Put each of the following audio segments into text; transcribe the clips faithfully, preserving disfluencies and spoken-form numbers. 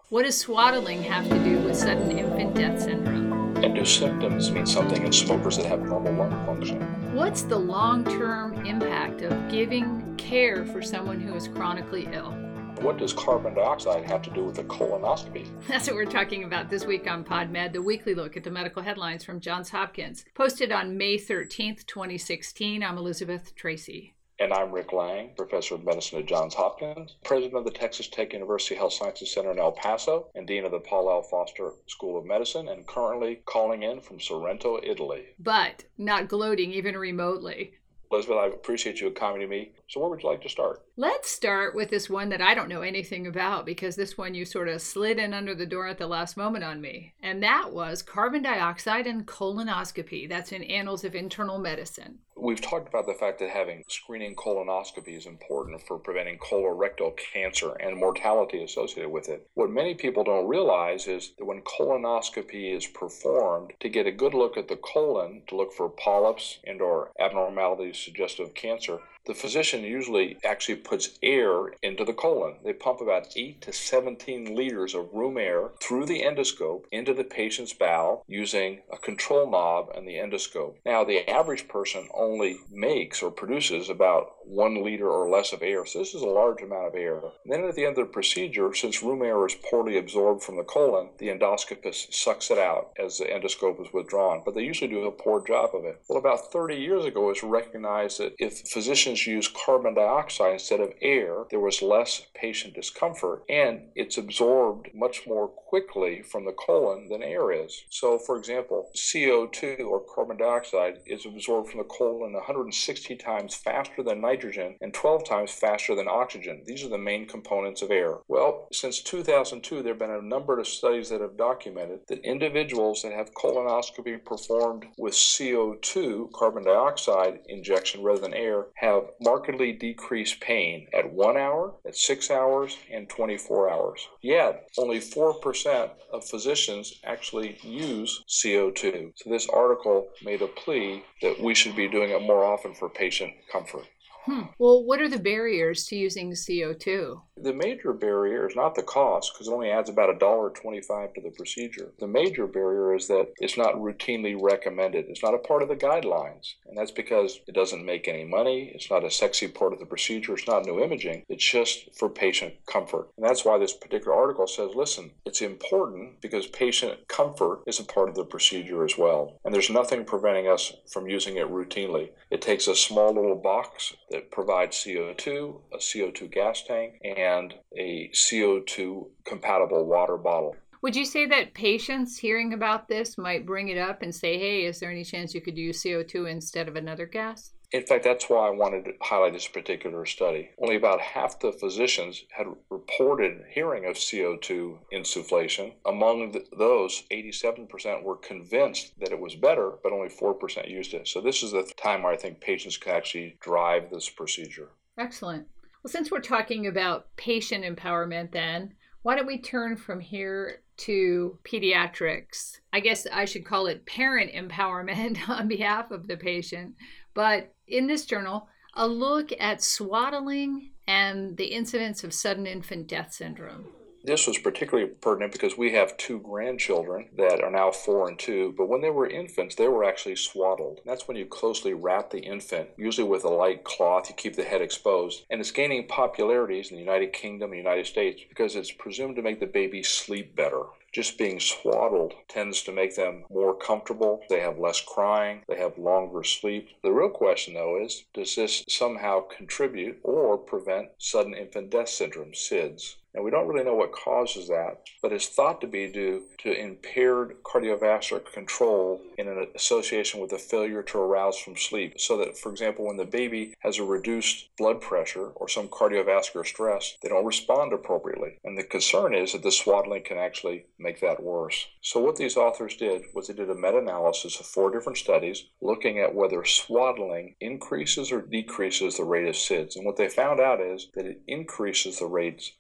What does swaddling have to do with sudden infant death syndrome? And do symptoms mean something in smokers that have normal lung function? What's the long-term impact of giving care for someone who is chronically ill? What does carbon dioxide have to do with a colonoscopy? That's what we're talking about this week on PodMed, the weekly look at the medical headlines from Johns Hopkins. Posted on May thirteenth, twenty sixteen. I'm Elizabeth Tracy. And I'm Rick Lang, professor of medicine at Johns Hopkins, president of the Texas Tech University Health Sciences Center in El Paso, and dean of the Paul L. Foster School of Medicine, and currently calling in from Sorrento, Italy. But not gloating even remotely. Elizabeth, I appreciate you accommodating me. So where would you like to start? Let's start with this one that I don't know anything about, because this one you sort of slid in under the door at the last moment on me. And that was carbon dioxide and colonoscopy. That's in Annals of Internal Medicine. We've talked about the fact that having screening colonoscopy is important for preventing colorectal cancer and mortality associated with it. What many people don't realize is that when colonoscopy is performed to get a good look at the colon, to look for polyps and or abnormalities suggestive of cancer, the physician usually actually puts air into the colon. They pump about eight to seventeen liters of room air through the endoscope into the patient's bowel using a control knob and the endoscope. Now, the average person only makes or produces about one liter or less of air, so this is a large amount of air. And then at the end of the procedure, since room air is poorly absorbed from the colon, the endoscopist sucks it out as the endoscope is withdrawn, but they usually do a poor job of it. Well, about thirty years ago, it was recognized that if physicians use carbon dioxide instead of air, there was less patient discomfort, and it's absorbed much more quickly from the colon than air is. So, for example, C O two, or carbon dioxide, is absorbed from the colon one hundred sixty times faster than nitrogen and twelve times faster than oxygen. These are the main components of air. Well, since two thousand two, there have been a number of studies that have documented that individuals that have colonoscopy performed with C O two, carbon dioxide injection rather than air, have markedly decreased pain at one hour, at six hours, and twenty-four hours. Yet, only four percent of physicians actually use C O two. So this article made a plea that we should be doing it more often for patient comfort. Hmm. Well, what are the barriers to using C O two? The major barrier is not the cost, because it only adds about one dollar twenty-five to the procedure. The major barrier is that it's not routinely recommended. It's not a part of the guidelines, and that's because it doesn't make any money. It's not a sexy part of the procedure. It's not new imaging. It's just for patient comfort. And that's why this particular article says, listen, it's important because patient comfort is a part of the procedure as well. And there's nothing preventing us from using it routinely. It takes a small little box that provides C O two, a C O two gas tank, and a C O two compatible water bottle. Would you say that patients hearing about this might bring it up and say, hey, is there any chance you could use C O two instead of another gas? In fact, that's why I wanted to highlight this particular study. Only about half the physicians had reported hearing of C O two insufflation. Among the, those, eighty-seven percent were convinced that it was better, but only four percent used it. So this is the time where I think patients can actually drive this procedure. Excellent. Well, since we're talking about patient empowerment then, why don't we turn from here to pediatrics? I guess I should call it parent empowerment on behalf of the patient. But in this journal, a look at swaddling and the incidence of sudden infant death syndrome. This was particularly pertinent because we have two grandchildren that are now four and two, but when they were infants, they were actually swaddled. That's when you closely wrap the infant, usually with a light cloth, you keep the head exposed. And it's gaining popularities in the United Kingdom and United States because it's presumed to make the baby sleep better. Just being swaddled tends to make them more comfortable. They have less crying. They have longer sleep. The real question, though, is does this somehow contribute or prevent sudden infant death syndrome, S I D S? And we don't really know what causes that, but it's thought to be due to impaired cardiovascular control in an association with a failure to arouse from sleep. So that, for example, when the baby has a reduced blood pressure or some cardiovascular stress, they don't respond appropriately. And the concern is that the swaddling can actually make that worse. So what these authors did was they did a meta-analysis of four different studies looking at whether swaddling increases or decreases the rate of S I D S. And what they found out is that it increases the rates of S I D S.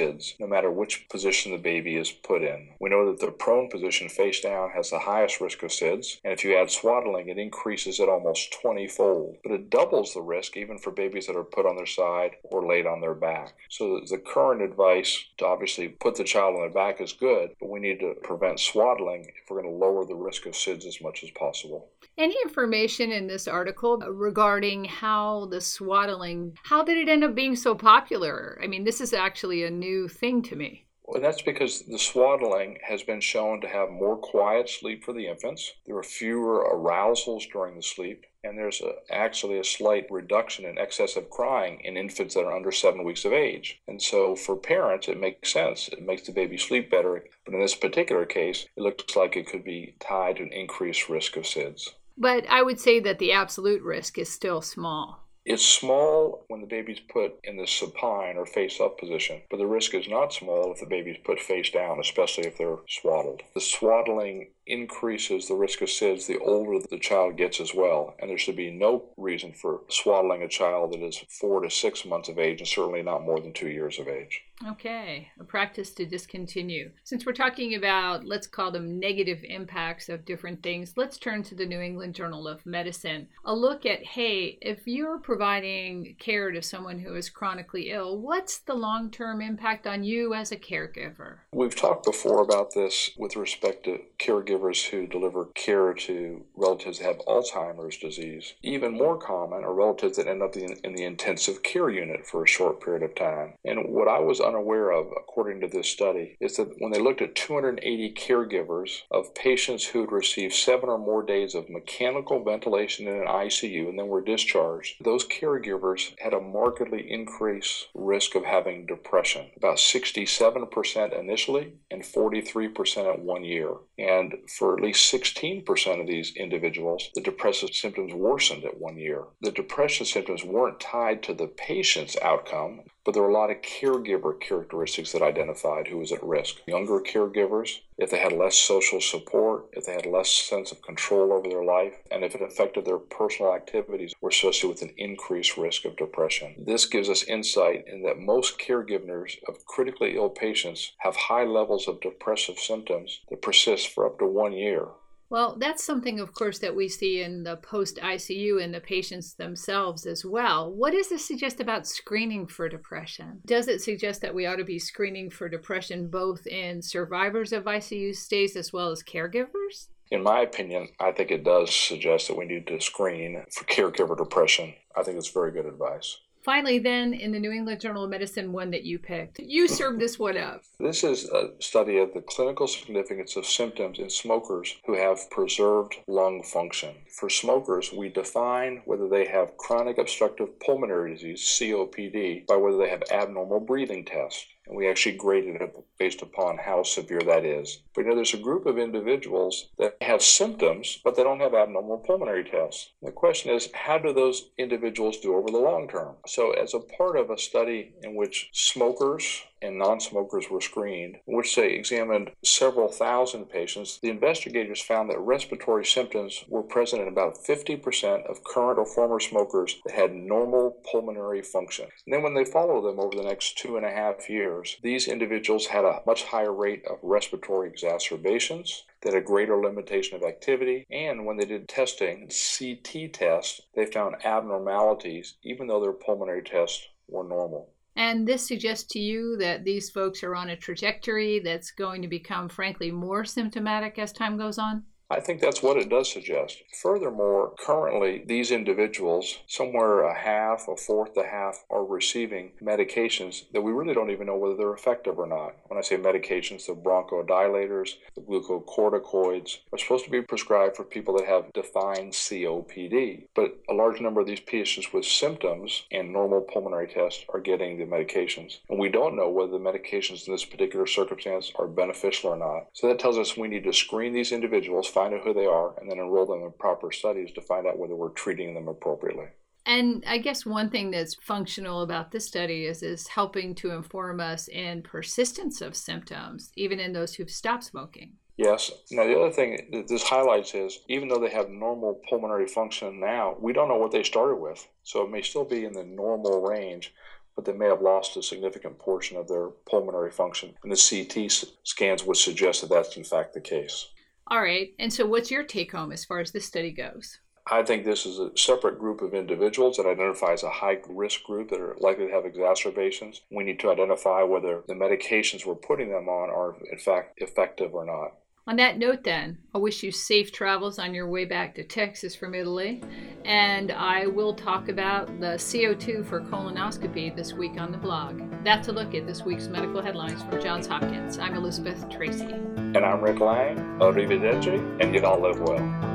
SIDS, no matter which position the baby is put in. We know that the prone position, face down, has the highest risk of SIDS, and if you add swaddling, it increases it almost twenty-fold. But it doubles the risk even for babies that are put on their side or laid on their back. So the current advice to obviously put the child on their back is good, but we need to prevent swaddling if we're going to lower the risk of SIDS as much as possible. Any information in this article regarding how the swaddling, how did it end up being so popular? I mean, this is actually a new thing to me. And that's because the swaddling has been shown to have more quiet sleep for the infants. There are fewer arousals during the sleep, and there's a, actually a slight reduction in excessive crying in infants that are under seven weeks of age. And so for parents, it makes sense. It makes the baby sleep better. But in this particular case, it looks like it could be tied to an increased risk of SIDS. But I would say that the absolute risk is still small. It's small when the baby's put in the supine or face-up position, but the risk is not small if the baby's put face down, especially if they're swaddled. The swaddling increases the risk of SIDS the older the child gets as well, and there should be no reason for swaddling a child that is four to six months of age and certainly not more than two years of age. Okay, a practice to discontinue. Since we're talking about, let's call them negative impacts of different things, let's turn to the New England Journal of Medicine. A look at, hey, if you're providing care to someone who is chronically ill, what's the long-term impact on you as a caregiver? We've talked before about this with respect to caregivers who deliver care to relatives that have Alzheimer's disease. Even more common are relatives that end up in, in the intensive care unit for a short period of time. And what I was unaware of, according to this study, is that when they looked at two hundred eighty caregivers of patients who had received seven or more days of mechanical ventilation in an I C U and then were discharged, those caregivers had a markedly increased risk of having depression, about sixty-seven percent initially and forty-three percent at one year. And for at least sixteen percent of these individuals, the depressive symptoms worsened at one year. The depression symptoms weren't tied to the patient's outcome, but there were a lot of caregiver characteristics that identified who was at risk. Younger caregivers, if they had less social support, if they had less sense of control over their life, and if it affected their personal activities, were associated with an increased risk of depression. This gives us insight in that most caregivers of critically ill patients have high levels of depressive symptoms that persist for up to one year. Well, that's something, of course, that we see in the post-I C U and the patients themselves as well. What does this suggest about screening for depression? Does it suggest that we ought to be screening for depression both in survivors of I C U stays as well as caregivers? In my opinion, I think it does suggest that we need to screen for caregiver depression. I think it's very good advice. Finally, then, in the New England Journal of Medicine, one that you picked, you served this one up. This is a study of the clinical significance of symptoms in smokers who have preserved lung function. For smokers, we define whether they have chronic obstructive pulmonary disease, C O P D, by whether they have abnormal breathing tests. And we actually graded it based upon how severe that is. But you know, there's a group of individuals that have symptoms, but they don't have abnormal pulmonary tests. The question is, how do those individuals do over the long term? So as a part of a study in which smokers and non-smokers were screened, in which they examined several thousand patients, the investigators found that respiratory symptoms were present in about fifty percent of current or former smokers that had normal pulmonary function. And then when they followed them over the next two and a half years, these individuals had a much higher rate of respiratory exacerbations, that had a greater limitation of activity, and when they did testing, C T tests, they found abnormalities even though their pulmonary tests were normal. And this suggests to you that these folks are on a trajectory that's going to become, frankly, more symptomatic as time goes on? I think that's what it does suggest. Furthermore, currently, these individuals, somewhere a half, a fourth to half, are receiving medications that we really don't even know whether they're effective or not. When I say medications, the bronchodilators, the glucocorticoids are supposed to be prescribed for people that have defined C O P D. But a large number of these patients with symptoms and normal pulmonary tests are getting the medications. And we don't know whether the medications in this particular circumstance are beneficial or not. So that tells us we need to screen these individuals, find out who they are, and then enroll them in proper studies to find out whether we're treating them appropriately. And I guess one thing that's functional about this study is, is helping to inform us in persistence of symptoms, even in those who've stopped smoking. Yes. Now, the other thing that this highlights is, even though they have normal pulmonary function now, we don't know what they started with. So it may still be in the normal range, but they may have lost a significant portion of their pulmonary function. And the C T scans would suggest that that's in fact the case. All right. And so what's your take home as far as this study goes? I think this is a separate group of individuals that identifies a high-risk group that are likely to have exacerbations. We need to identify whether the medications we're putting them on are, in fact, effective or not. On that note, then, I wish you safe travels on your way back to Texas from Italy, and I will talk about the C O two for colonoscopy this week on the blog. That's a look at this week's medical headlines from Johns Hopkins. I'm Elizabeth Tracy. And I'm Rick Lang. Arrivederci, and you all live well.